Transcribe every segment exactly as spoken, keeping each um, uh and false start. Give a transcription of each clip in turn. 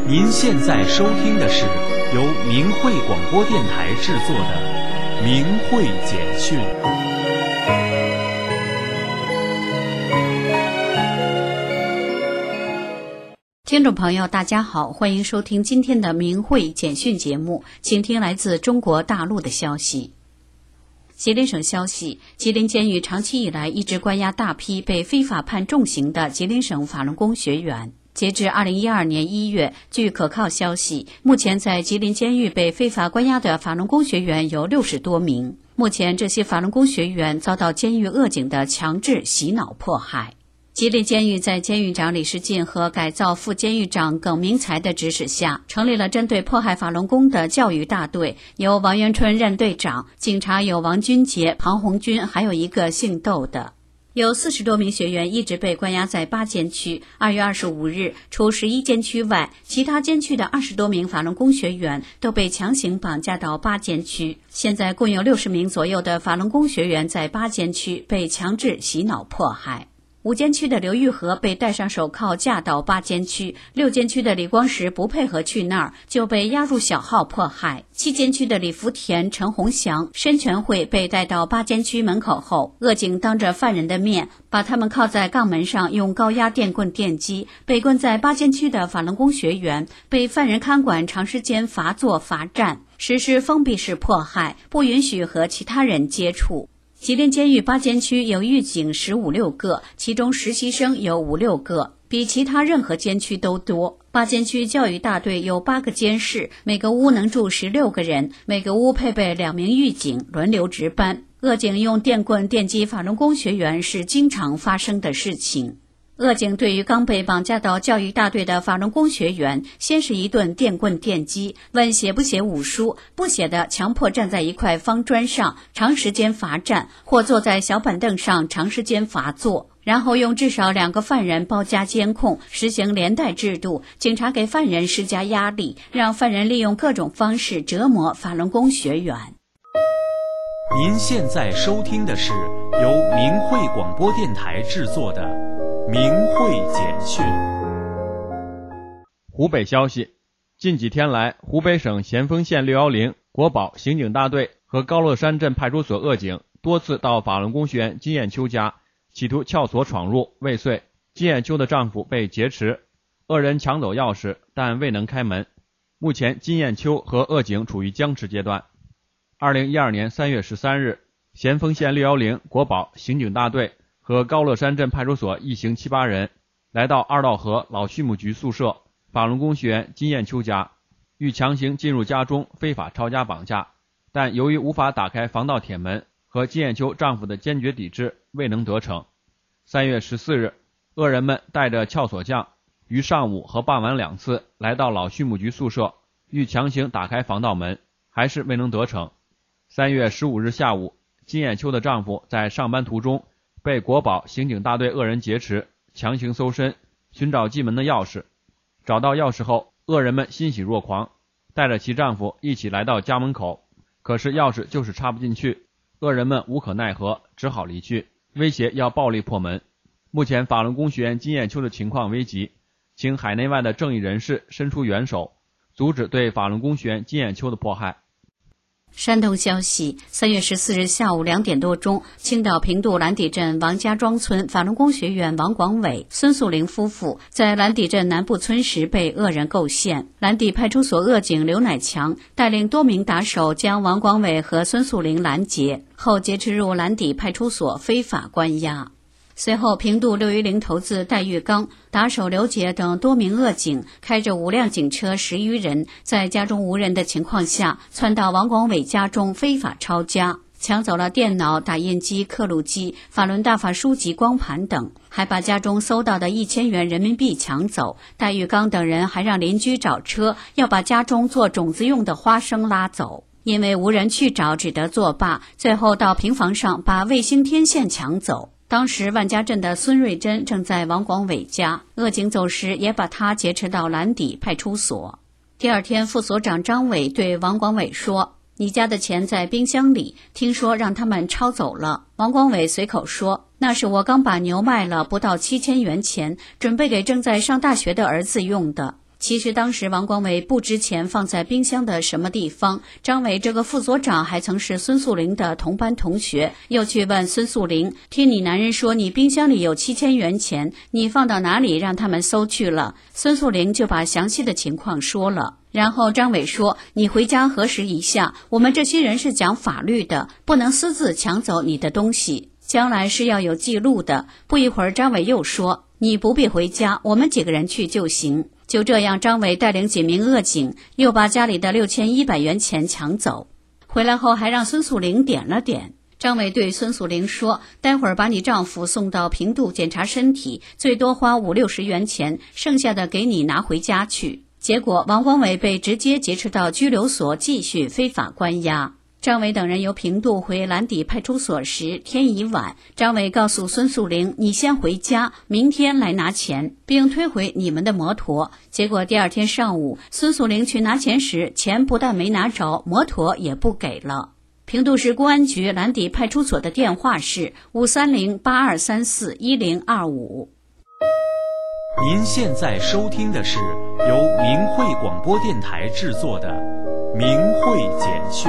您现在收听的是由明慧广播电台制作的《明慧简讯》。 听众朋友大家好，欢迎收听今天的明慧简讯节目，请听来自中国大陆的消息。吉林省消息，吉林监狱长期以来一直关押大批被非法判重刑的吉林省法轮功学员。截至二零一二年一月，据可靠消息，目前在吉林监狱被非法关押的法轮功学员有六十多名。目前这些法轮功学员遭到监狱恶警的强制洗脑迫害。吉林监狱在监狱长李世进和改造副监狱长耿明才的指使下，成立了针对迫害法轮功的教育大队，由王元春任队长，警察有王军杰、庞红军，还有一个姓窦的。有四十多名学员一直被关押在八监区。二月二十五日，除十一监区外，其他监区的二十多名法轮功学员都被强行绑架到八监区。现在共有六十名左右的法轮功学员在八监区被强制洗脑迫害。五监区的刘玉和被戴上手铐架到八监区，六监区的李光石不配合去那儿，就被押入小号迫害。七监区的李福田、陈洪祥、申全慧被带到八监区门口后，恶警当着犯人的面把他们铐在杠门上，用高压电棍电击。被关在八监区的法轮功学员被犯人看管长时间罚坐罚站，实施封闭式迫害，不允许和其他人接触。吉林监狱八监区有狱警十五六个，其中实习生有五六个，比其他任何监区都多。八监区教育大队有八个监室，每个屋能住十六个人，每个屋配备两名狱警，轮流值班。恶警用电棍电击法轮功学员是经常发生的事情。恶警对于刚被绑架到教育大队的法轮功学员，先是一顿电棍电击，问写不写武书，不写的强迫站在一块方砖上长时间罚站，或坐在小板凳上长时间罚坐，然后用至少两个犯人包夹监控，实行连带制度，警察给犯人施加压力，让犯人利用各种方式折磨法轮功学员。 您现在收听的是由明慧广播电台制作的明慧简讯。 湖北消息，近几天来，湖北省咸丰县六一零国保刑警大队和高乐山镇派出所恶警多次到法轮功学员金艳秋家，企图撬锁闯入未遂。金艳秋的丈夫被劫持，恶人抢走钥匙，但未能开门。目前金艳秋和恶警处于僵持阶段。二零一二年三月十三日，咸丰县六一零国保刑警大队和高乐山镇派出所一行七八人来到二道河老畜牧局宿舍法轮功学员金艳秋家，欲强行进入家中非法抄家绑架，但由于无法打开防盗铁门和金艳秋丈夫的坚决抵制，未能得逞。三月十四日，恶人们带着撬锁匠于上午和傍晚两次来到老畜牧局宿舍，欲强行打开防盗门，还是未能得逞。三月十五日下午，金艳秋的丈夫在上班途中被国保刑警大队恶人劫持，强行搜身，寻找进门的钥匙。找到钥匙后，恶人们欣喜若狂，带着其丈夫一起来到家门口，可是钥匙就是插不进去，恶人们无可奈何，只好离去，威胁要暴力破门。目前法轮功学员金艳秋的情况危急，请海内外的正义人士伸出援手，阻止对法轮功学员金艳秋的迫害。 山东消息，三月十四日下午两点多钟，青岛平度蓝底镇王家庄村法轮功学员王广伟、孙素玲夫妇在蓝底镇南部村时被恶人构陷。蓝底派出所恶警刘乃强带领多名打手将王广伟和孙素玲拦截，后劫持入蓝底派出所非法关押。随后，平度六一零头子戴玉刚、打手刘杰等多名恶警开着五辆警车十余人，在家中无人的情况下，窜到王广伟家中非法抄家，抢走了电脑、打印机、刻录机、法轮大法书籍、光盘等，还把家中搜到的一千元人民币抢走。戴玉刚等人还让邻居找车，要把家中做种子用的花生拉走。因为无人去找，只得作罢，最后到平房上把卫星天线抢走。当时万家镇的孙瑞珍正在王广伟家，恶警走时也把他劫持到蓝底派出所。第二天，副所长张伟对王广伟说，你家的钱在冰箱里，听说让他们抄走了。王广伟随口说，那是我刚把牛卖了，不到七千元钱，准备给正在上大学的儿子用的。 其实当时王光伟不知钱放在冰箱的什么地方，张伟这个副所长还曾是孙素玲的同班同学，又去问孙素玲，听你男人说你冰箱里有七千元钱，你放到哪里让他们搜去了？孙素玲就把详细的情况说了。然后张伟说，你回家核实一下，我们这些人是讲法律的，不能私自抢走你的东西，将来是要有记录的。不一会儿张伟又说，你不必回家，我们几个人去就行。就这样，张伟带领几名恶警又把家里的六千一百元钱抢走，回来后还让孙素玲点了点。张伟对孙素玲说，待会儿把你丈夫送到平度检查身体，最多花五六十元钱，剩下的给你拿回家去。结果王光伟被直接劫持到拘留所继续非法关押。张伟等人由平度回蓝底派出所时，天已晚。张伟告诉孙素玲，你先回家，明天来拿钱，并推回你们的摩托。结果第二天上午，孙素玲去拿钱时，钱不但没拿着，摩托也不给了。平度市公安局蓝底派出所的电话是五三零八二三四一零二五。 您现在收听的是由明慧广播电台制作的《明慧简讯》。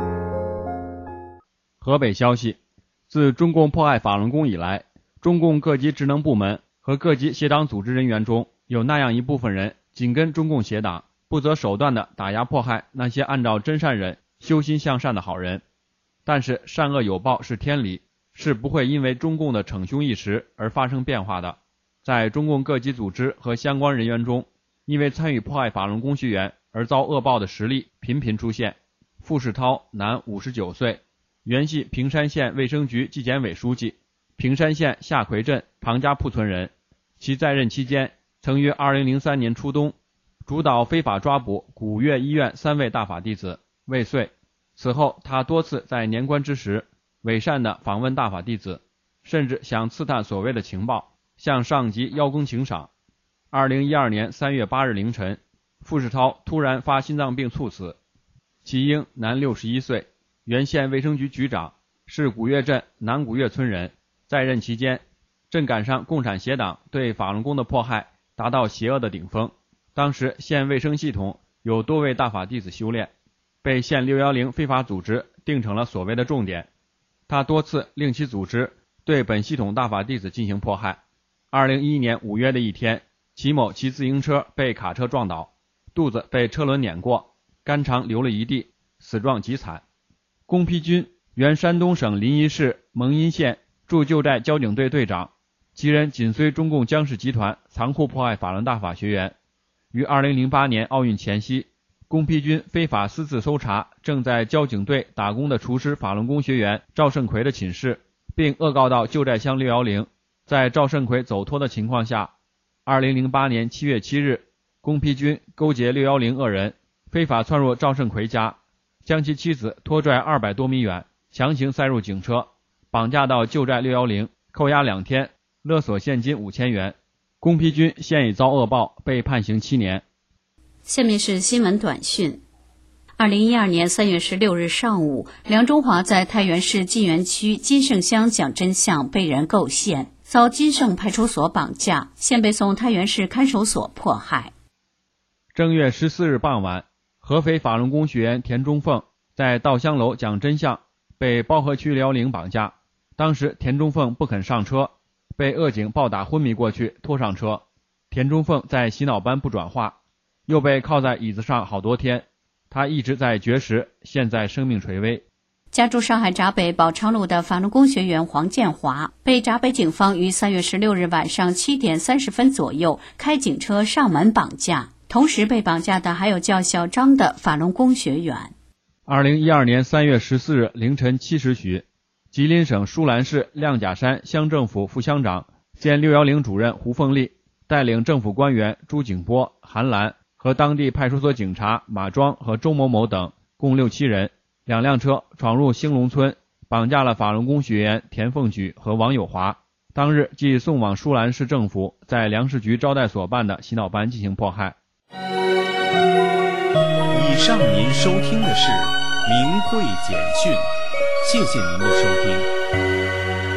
河北消息，自中共迫害法轮功以来，中共各级职能部门和各级协党组织人员中有那样一部分人紧跟中共协党，不择手段地打压迫害那些按照真善忍修心向善的好人。但是善恶有报是天理，是不会因为中共的逞凶一时而发生变化的。在中共各级组织和相关人员中，因为参与迫害法轮功学员而遭恶报的实例频频出现。傅世涛，男，五十九岁，原系平山县卫生局纪检委书记，平山县下奎镇庞家铺村人。其在任期间，曾于二零零三年初冬主导非法抓捕古岳医院三位大法弟子，未遂。此后他多次在年关之时伪善地访问大法弟子，甚至想刺探所谓的情报，向上级邀功请赏。二零一二年三月八日凌晨，傅世涛突然发心脏病猝死。其英，男，六十一岁，原县卫生局局长，是古岳镇南古岳村人。在任期间，正赶上共产协党对法轮功的迫害达到邪恶的顶峰。当时县卫生系统有多位大法弟子修炼，被县六一零非法组织定成了所谓的重点。他多次令其组织对本系统大法弟子进行迫害。二零一一年五月的一天，齐某骑自行车被卡车撞倒，肚子被车轮碾过，肝肠流了一地，死状极惨。龚丕军，原山东省临沂市蒙阴县驻旧寨交警队队长，其人紧随中共江氏集团残酷迫害法轮大法学员。于二零零八年奥运前夕，龚丕军非法私自搜查正在交警队打工的厨师法轮功学员赵胜奎的寝室，并恶告到旧寨乡六一零。在赵胜奎走脱的情况下，二零零八年七月七日，龚丕军勾结六一零恶人，非法窜入赵胜奎家，将其妻子拖拽二百多米远，强行塞入警车，绑架到旧寨六一零，扣押两天，勒索现金五千元。龚丕军现已遭恶报，被判刑七年。 下面是新闻短讯。二零一二年三月十六日上午，梁中华在太原市晋源区金盛乡讲真相被人构陷，遭金盛派出所绑架，现被送太原市看守所迫害。 正月十四日傍晚，合肥法轮功学员田中凤在稻香楼讲真相，被包河区辽宁绑架。当时田中凤不肯上车，被恶警暴打昏迷过去，拖上车。田中凤在洗脑班不转化，又被铐在椅子上好多天，他一直在绝食，现在生命垂危。 家住上海闸北宝昌路的法轮功学员黄建华，被闸北警方于三月十六日晚上七点三十分左右开警车上门绑架，同时被绑架的还有叫小张的法轮功学员。 二零一二年三月十四日凌晨七时许，吉林省舒兰市亮甲山乡政府副乡长兼六一零主任胡凤丽带领政府官员朱景波、韩兰和当地派出所警察马庄和周某某等共六七人，两辆车闯入兴隆村，绑架了法轮功学员田凤举和王友华。当日即送往舒兰市政府在粮食局招待所办的洗脑班进行迫害。 以上您收听的是明慧简讯，谢谢您的收听。